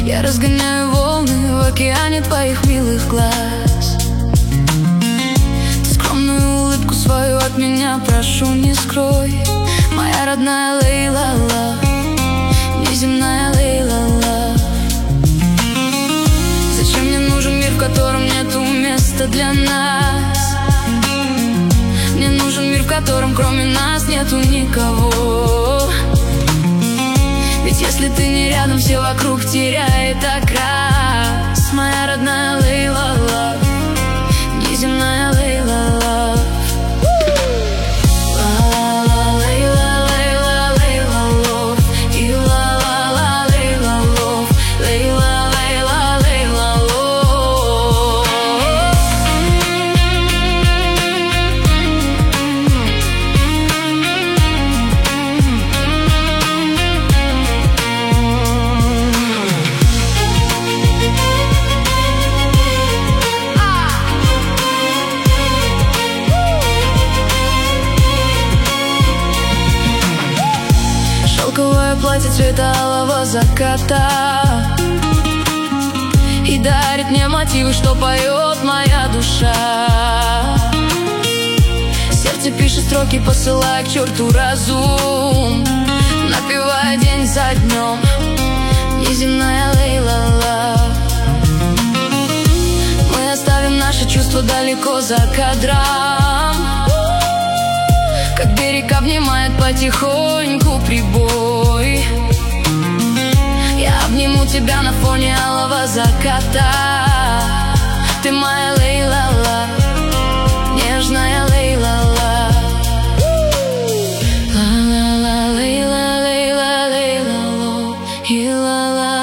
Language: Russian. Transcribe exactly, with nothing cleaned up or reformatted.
Я разгоняю волны в океане твоих милых глаз. Ты скромную улыбку свою от меня прошу, не скрой. Моя родная Лейла Лав, неземная Лейла Лав. Зачем мне нужен мир, в котором нету места для нас? Мне нужен мир, в котором кроме нас нету никого. Ведь если ты не рядом, все вокруг теряет окрас. Моя родная Лейла Лав, неземная Лейла Лав. Шелковое платье цвета алого заката и дарит мне мотивы, что поет моя душа. Сердце пишет строки, посылая к черту разум, напевая день за днем. Неземная Лейла Лав. Мы оставим наши чувства далеко за кадром, как берег обнимает потихоньку прибой. Я обниму тебя на фоне алого заката. Ты моя Лейла Лав, нежная Лейла Лав. Ла-ла-ла, Лейла, Лейла, Лейла, Ло, и ла-ла.